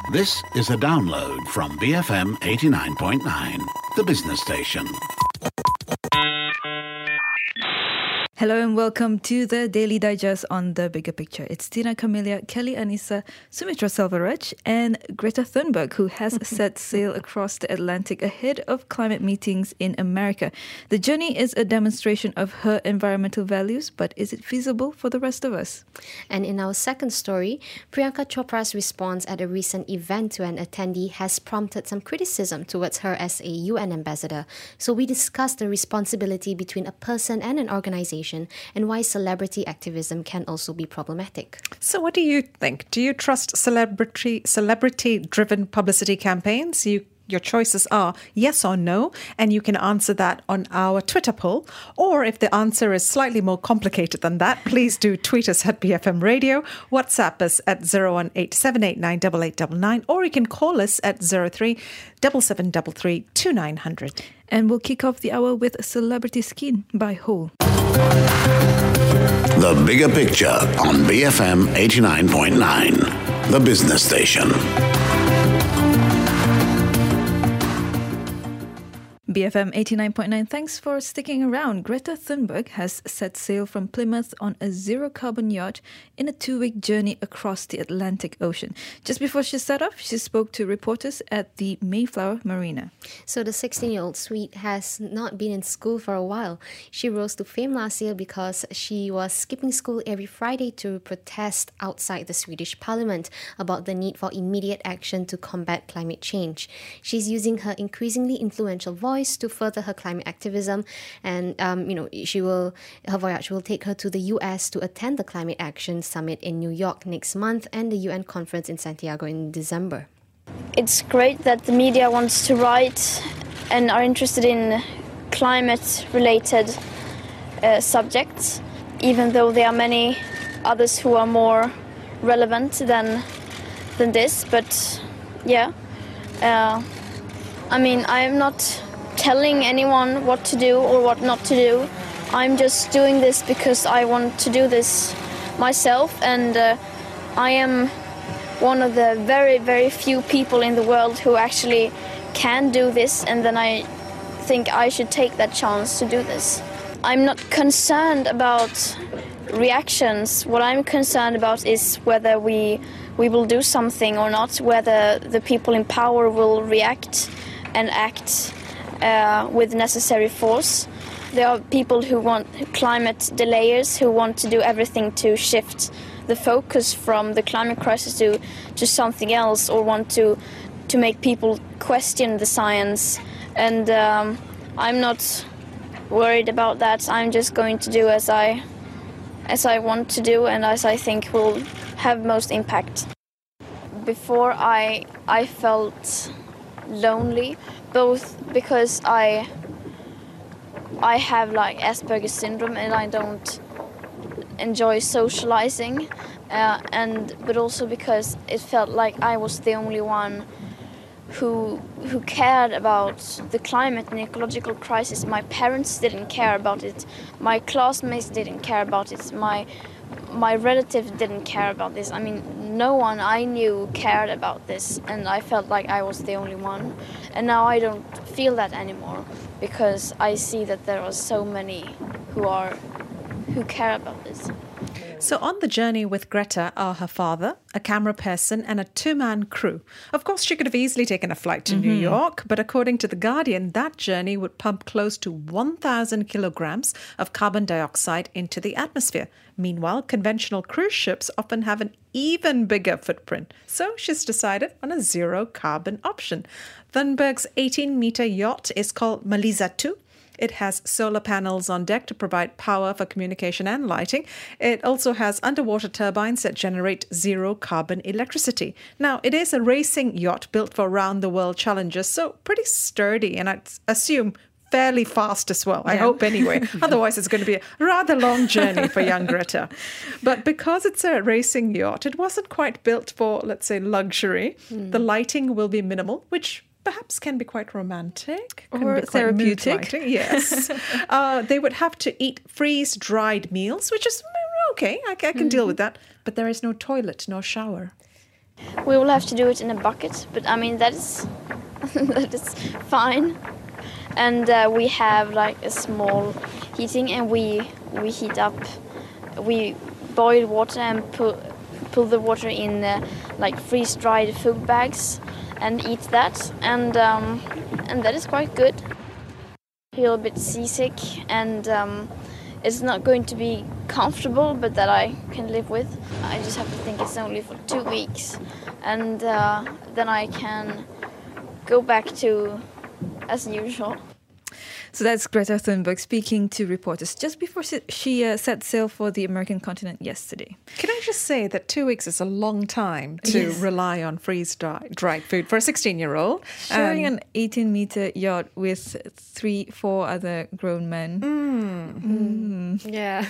This is a download from BFM 89.9, the business station. Hello and welcome to the Daily Digest on The Bigger Picture. It's Tina Camelia, Kelly Anissa, Sumitra Selvaraj and Greta Thunberg, who has set sail across the Atlantic ahead of climate meetings in America. The journey is a demonstration of her environmental values, but is it feasible for the rest of us? And in our second story, Priyanka Chopra's response at a recent event to an attendee has prompted some criticism towards her as a UN ambassador. So we discussed the responsibility between a person and an organization and why celebrity activism can also be problematic. So what do you think? Do you trust celebrity-driven publicity campaigns? Your choices are yes or no, and you can answer that on our Twitter poll. Or if the answer is slightly more complicated than that, please do tweet us at BFM Radio, WhatsApp us at 018-789-8899, or you can call us at 03-7733-2900. And we'll kick off the hour with Celebrity Skin by Hole. The Bigger Picture on BFM 89.9, the business station. BFM 89.9, thanks for sticking around. Greta Thunberg has set sail from Plymouth on a zero-carbon yacht in a 2-week journey across the Atlantic Ocean. Just before she set off, she spoke to reporters at the Mayflower Marina. So the 16-year-old Swede has not been in school for a while. She rose to fame last year because she was skipping school every Friday to protest outside the Swedish parliament about the need for immediate action to combat climate change. She's using her increasingly influential voice to further her climate activism, and her voyage will take her to the US to attend the Climate Action Summit in New York next month and the UN conference in Santiago in December. It's great that the media wants to write and are interested in climate-related subjects, even though there are many others who are more relevant than this. But yeah, I'm not telling anyone what to do or what not to do. I'm just doing this because I want to do this myself, and I am one of the very, very few people in the world who actually can do this, and then I think I should take that chance to do this. I'm not concerned about reactions. What I'm concerned about is whether we will do something or not, whether the people in power will react and act with necessary force. There are people who want climate delayers, who want to do everything to shift the focus from the climate crisis to something else, or want to make people question the science. And I'm not worried about that. I'm just going to do as I want to do and as I think will have most impact. Before I felt lonely, both because I have like Asperger's syndrome and I don't enjoy socializing, but also because it felt like I was the only one who cared about the climate and ecological crisis. My parents didn't care about it, my classmates didn't care about it, my relative didn't care about this. I mean, no one I knew cared about this, and I felt like I was the only one. And now I don't feel that anymore, because I see that there are so many who care about this. So on the journey with Greta are her father, a camera person and a 2-man crew. Of course, she could have easily taken a flight to New York, but according to The Guardian, that journey would pump close to 1,000 kilograms of carbon dioxide into the atmosphere. Meanwhile, conventional cruise ships often have an even bigger footprint. So she's decided on a zero-carbon option. Thunberg's 18-meter yacht is called Maliza 2. It has solar panels on deck to provide power for communication and lighting. It also has underwater turbines that generate zero-carbon electricity. Now, it is a racing yacht built for round-the-world challenges, so pretty sturdy, and I'd assume fairly fast as well. I hope anyway. Otherwise, it's going to be a rather long journey for young Greta. But because it's a racing yacht, it wasn't quite built for, let's say, luxury. The lighting will be minimal, which perhaps can be quite romantic. Or therapeutic. Yes. They would have to eat freeze-dried meals, which is okay. I can deal with that. But there is no toilet, no shower. We will have to do it in a bucket, but I mean that is that is fine. And we have like a small heating, and we heat up. We boil water and pull the water in like freeze-dried food bags, and eat that. And that is quite good. Feel a bit seasick, and it's not going to be comfortable, but that I can live with. I just have to think it's only for 2 weeks, and then I can go back to as usual. So that's Greta Thunberg speaking to reporters just before she set sail for the American continent yesterday. Can I just say that 2 weeks is a long time to rely on freeze-dried food for a 16-year-old. Sharing an 18-meter yacht with 3-4 other grown men. Yeah.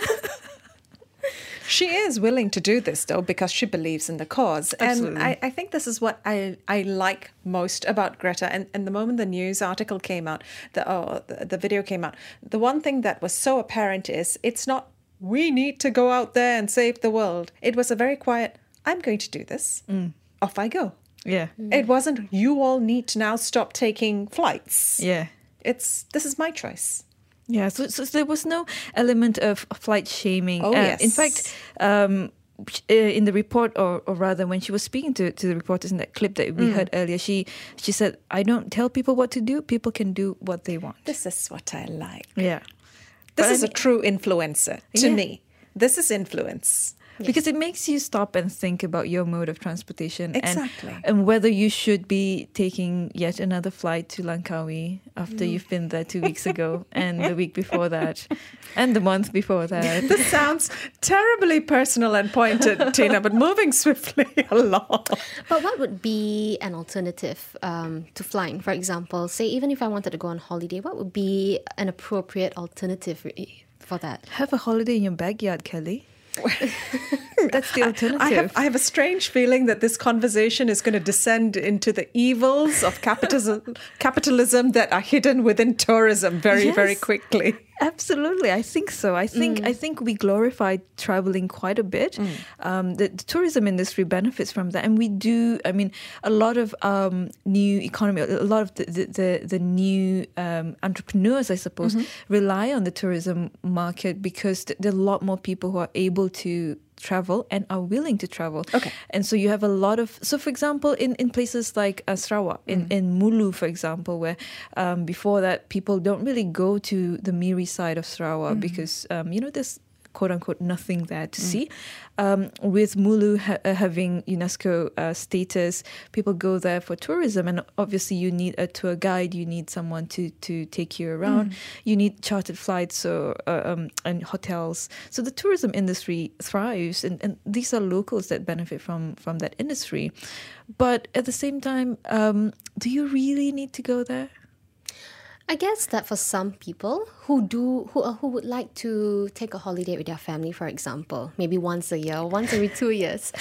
She is willing to do this, though, because she believes in the cause. Absolutely. And I think this is what I like most about Greta. And the moment the news article came out, the video came out, the one thing that was so apparent is it's not, we need to go out there and save the world. It was a very quiet, I'm going to do this. Off I go. Yeah. It wasn't, you all need to now stop taking flights. Yeah. This is my choice. Yeah, so there was no element of flight shaming. Oh, yes. In fact, in the report, or rather when she was speaking to the reporters in that clip that we heard earlier, she said, I don't tell people what to do. People can do what they want. This is what I like. Yeah. This But is a true influencer to me. This is influence. Because it makes you stop and think about your mode of transportation. Exactly. And whether you should be taking yet another flight to Langkawi after you've been there 2 weeks ago and the week before that and the month before that. This sounds terribly personal and pointed, Tina, but moving swiftly along. But what would be an alternative to flying? For example, say even if I wanted to go on holiday, what would be an appropriate alternative for that? Have a holiday in your backyard, Kelly. That's the alternative. I have a strange feeling that this conversation is going to descend into the evils of capitalism that are hidden within tourism very quickly. Absolutely, I think so. I think we glorify traveling quite a bit. The tourism industry benefits from that, and we do. I mean, a lot of new economy, a lot of the new entrepreneurs, I suppose, rely on the tourism market because there are a lot more people who are able to travel and are willing to travel. Okay. And so you have a lot of, so for example, in places like Sarawak, in Mulu, for example, where before that people don't really go to the Miri side of Sarawak because, there's quote-unquote nothing there to see. With Mulu having UNESCO status, people go there for tourism, and obviously you need a tour guide, you need someone to take you around, you need chartered flights and hotels. So the tourism industry thrives, and these are locals that benefit from that industry. But at the same time, do you really need to go there? I guess that for some people who would like to take a holiday with their family, for example, maybe once a year or once every 2 years.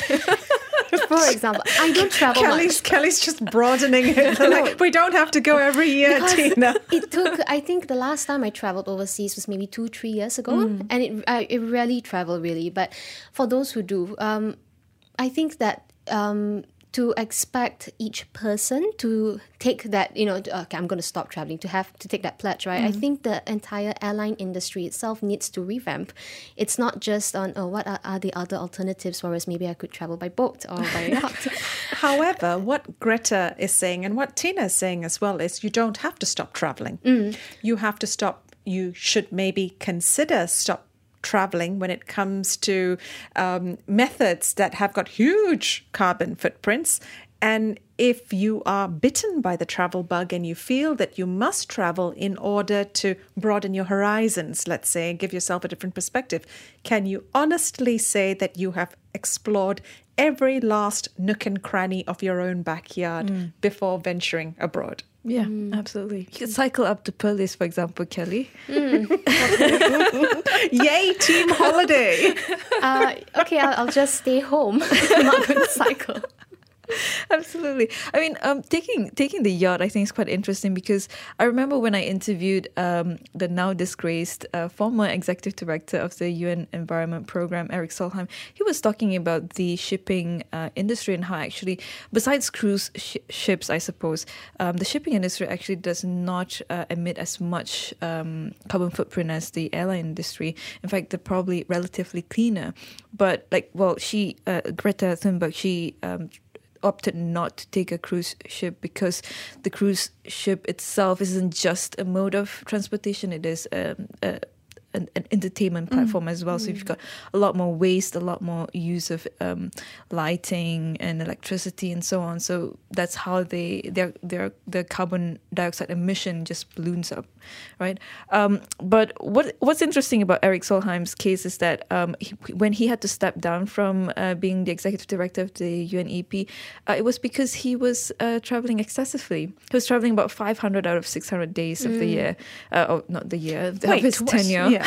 For example, I don't travel much. Kelly's just broadening it. Like, we don't have to go every year, Tina. It took, I think the last time I traveled overseas was maybe 2-3 years ago. And it rarely travel really. But for those who do, I think that to expect each person to take that, okay, I'm going to stop traveling, to take that pledge, right? I think the entire airline industry itself needs to revamp. It's not just on, what are the other alternatives for us? Maybe I could travel by boat or by yacht. However, what Greta is saying and what Tina is saying as well is you don't have to stop traveling. You have to stop. You should maybe consider stop traveling when it comes to methods that have got huge carbon footprints. And if you are bitten by the travel bug and you feel that you must travel in order to broaden your horizons, let's say, and give yourself a different perspective, can you honestly say that you have explored every last nook and cranny of your own backyard before venturing abroad? Yeah, absolutely. You could cycle up to Perlis, for example, Kelly. Yay, team holiday. Okay, I'll just stay home. I'm not going to cycle. Absolutely. I mean, taking the yacht, I think is quite interesting because I remember when I interviewed the now disgraced former executive director of the UN Environment Program, Eric Solheim. He was talking about the shipping industry and how actually, besides cruise ships, I suppose, the shipping industry actually does not emit as much carbon footprint as the airline industry. In fact, they're probably relatively cleaner. But Greta Thunberg, she opted not to take a cruise ship because the cruise ship itself isn't just a mode of transportation, it is an entertainment platform as well. So you've got a lot more waste, a lot more use of lighting and electricity and so on. So that's how their carbon dioxide emission just balloons up, right? But what's interesting about Eric Solheim's case is that when he had to step down from being the executive director of the UNEP, it was because he was traveling excessively. He was traveling about 500 out of 600 days of the year. Not the year, of his tenure. Yeah.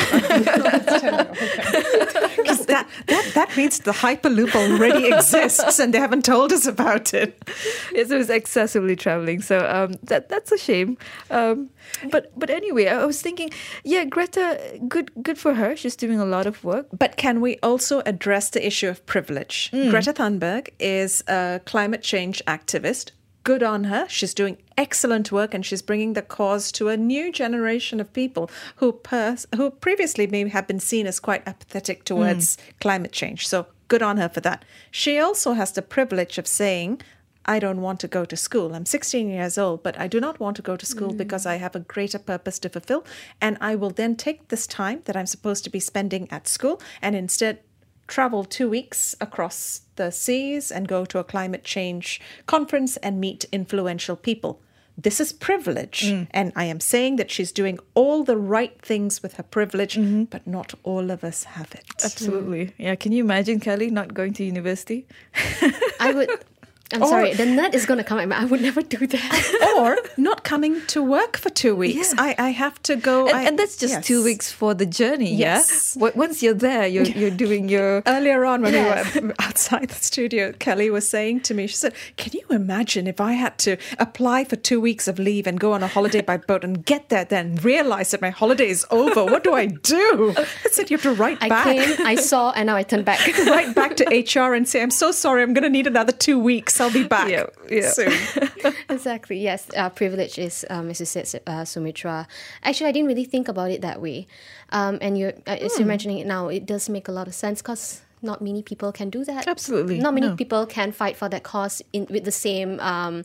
Because that means the Hyperloop already exists and they haven't told us about it. Yes, it was excessively traveling. So that's a shame. But anyway, I was thinking, yeah, Greta, good for her. She's doing a lot of work. But can we also address the issue of privilege? Greta Thunberg is a climate change activist. Good on her. She's doing excellent work and she's bringing the cause to a new generation of people who previously may have been seen as quite apathetic towards climate change. So good on her for that. She also has the privilege of saying, I don't want to go to school. I'm 16 years old, but I do not want to go to school because I have a greater purpose to fulfill. And I will then take this time that I'm supposed to be spending at school and instead travel 2 weeks across the seas and go to a climate change conference and meet influential people. This is privilege. And I am saying that she's doing all the right things with her privilege, but not all of us have it. Absolutely. Yeah. Can you imagine, Kelly, not going to university? I would. I'm sorry, the nut is going to come at me. I would never do that. Or not coming to work for 2 weeks. Yeah. I have to go. And that's just 2 weeks for the journey, yes. Yeah? Once you're there, you're doing your... Earlier on when we were outside the studio, Kelly was saying to me, she said, can you imagine if I had to apply for 2 weeks of leave and go on a holiday by boat and get there then realize that my holiday is over? What do I do? I said, you have to write back. I came, I saw, and now I turn back. Write back to HR and say, I'm so sorry, I'm going to need another 2 weeks. I'll be back soon. Exactly, yes. Privilege is, as you said, Sumitra. Actually, I didn't really think about it that way. And as you're mentioning it now, it does make a lot of sense because not many people can do that. Absolutely. Not many people can fight for that cause in the same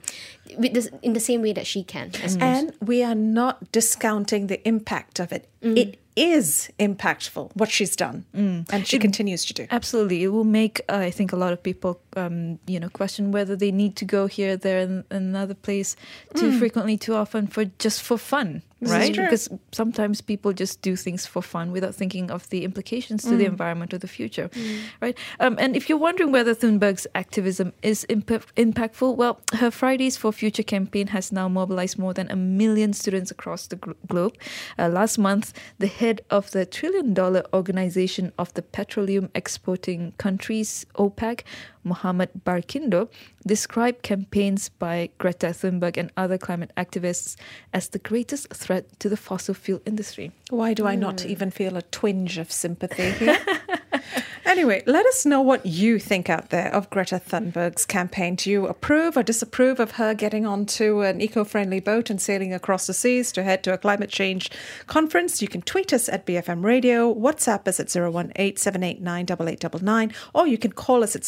way that she can. And we are not discounting the impact of it. It is impactful, what she's done. And she continues to do. Absolutely. It will make, I think, a lot of people, question whether they need to go here, there, and another place too frequently, too often, for fun. Right? Because sometimes people just do things for fun without thinking of the implications to the environment or the future. Right? And if you're wondering whether Thunberg's activism is impactful, well, her Fridays for Future campaign has now mobilized more than 1 million students across the globe. Last month, the head of the $1 trillion organization of the petroleum exporting countries, OPEC, Mohammed Barkindo, described campaigns by Greta Thunberg and other climate activists as the greatest threat to the fossil fuel industry. Why do I not even feel a twinge of sympathy here? Anyway, let us know what you think out there of Greta Thunberg's campaign. Do you approve or disapprove of her getting onto an eco-friendly boat and sailing across the seas to head to a climate change conference? You can tweet us at BFM Radio, WhatsApp us at 018-789-8899, or you can call us at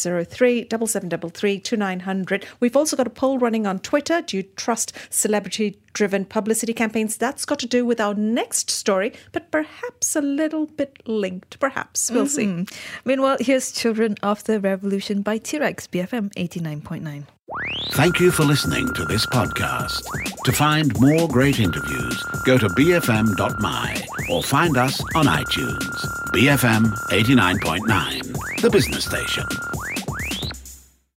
03-7733-2900. We've also got a poll running on Twitter. Do you trust celebrity-driven publicity campaigns? That's got to do with our next story, but perhaps a little bit linked. Perhaps. We'll see. Meanwhile, here's Children of the Revolution by T-Rex, BFM 89.9. Thank you for listening to this podcast. To find more great interviews, go to bfm.my or find us on iTunes. BFM 89.9, the business station.